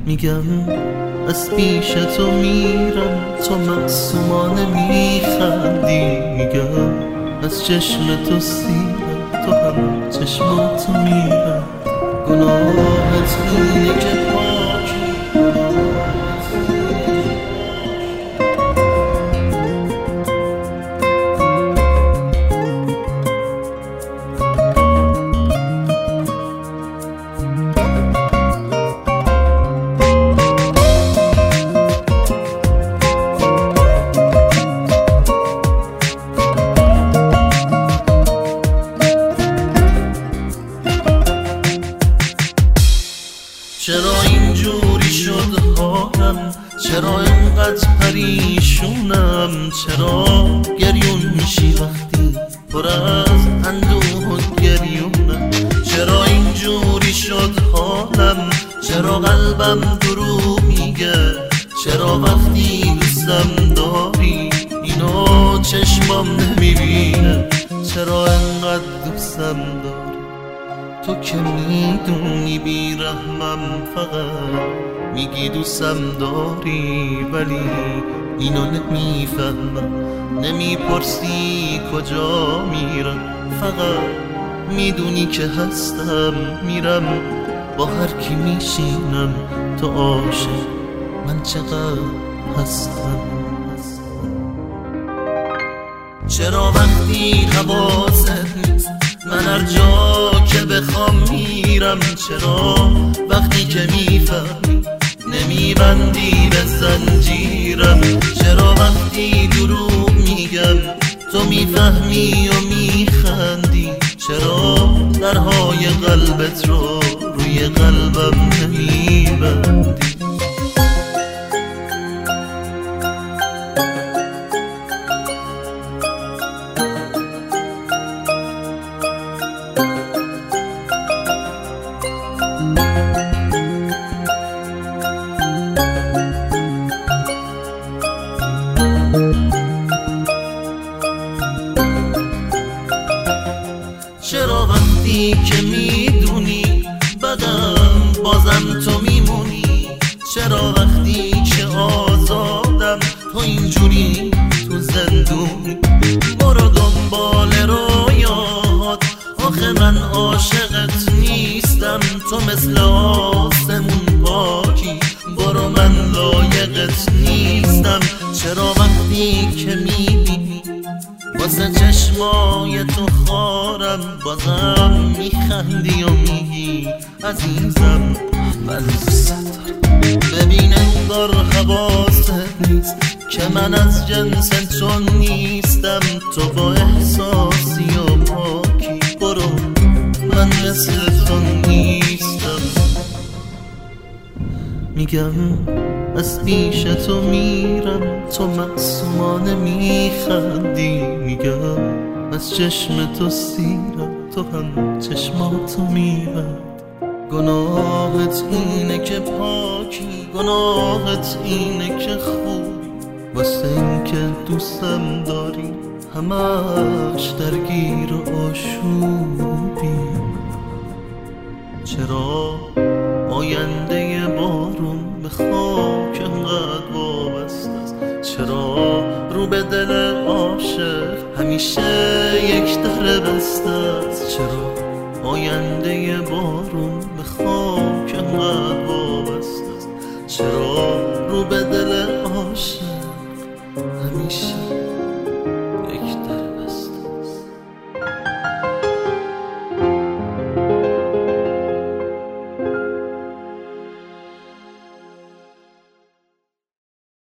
میگم از پیش تو میرم، تو معصومانه میخندی. میگم از چشم تو سیرم، تو هم چشماتو میرم. گناهت اینه که پاکی، چرا اینجوری شد حالم؟ چرا اینقدر پریشونم؟ چرا گریون میشی وقتی پر از اندوه و گریونم؟ چرا اینجوری شد حالم؟ چرا قلبم دروغ میگه؟ چرا وقتی دوستم داری اینو چشمام نمیبینه؟ چرا اینقدر دوستم داری؟ تو که میدونی بیرحمم، فقط میگی دوستم داری ولی اینو نمیفهمم. نمیپرسی کجا میرم، فقط میدونی که هستم. میرم با هر کی میشینم، تو عاشق من چقدر هستم. چرا وقتی حواست نیست من هر جا که بخوام میرم؟ چرا وقتی که میفهمی نمیبندی به زنجیرم؟ چرا وقتی دروغ میگم تو میفهمی و میخندی؟ چرا درهای قلبت رو روی قلبم نمیبندی؟ چرا وقتی که میدونی بدم بازم تو میمونی؟ چرا وقتی که آزادم تو اینجوری تو زندونی؟ برو دنبال رویات، آخه من عاشقت نیستم. تو مثل آسمون پاکی، برو من لایقت نیستم. چرا وقتی که میبینی واسه چشمای تو خارم، بازم میخندی و میگی عزیزم من دوست دارم؟ ببین انگار حواست نیست که من از جنس تو نیستم. تو با احساسی و پاکی، برو من مثل تو نیستم. میگم از پیش تو میرم، تو معصومانه میخندی. میگم از چشم تو سیرم، تو هم چشماتو میرم. گناهت اینه که پاکی، گناهت اینه که خوبی. واسه این که دوستم داری همش درگیر و آشوبی. چرا آینده بارون به خاک انقدر وابسته است؟ چرا رو به دل عاشق همیشه یک در بسته است؟ چرا آینده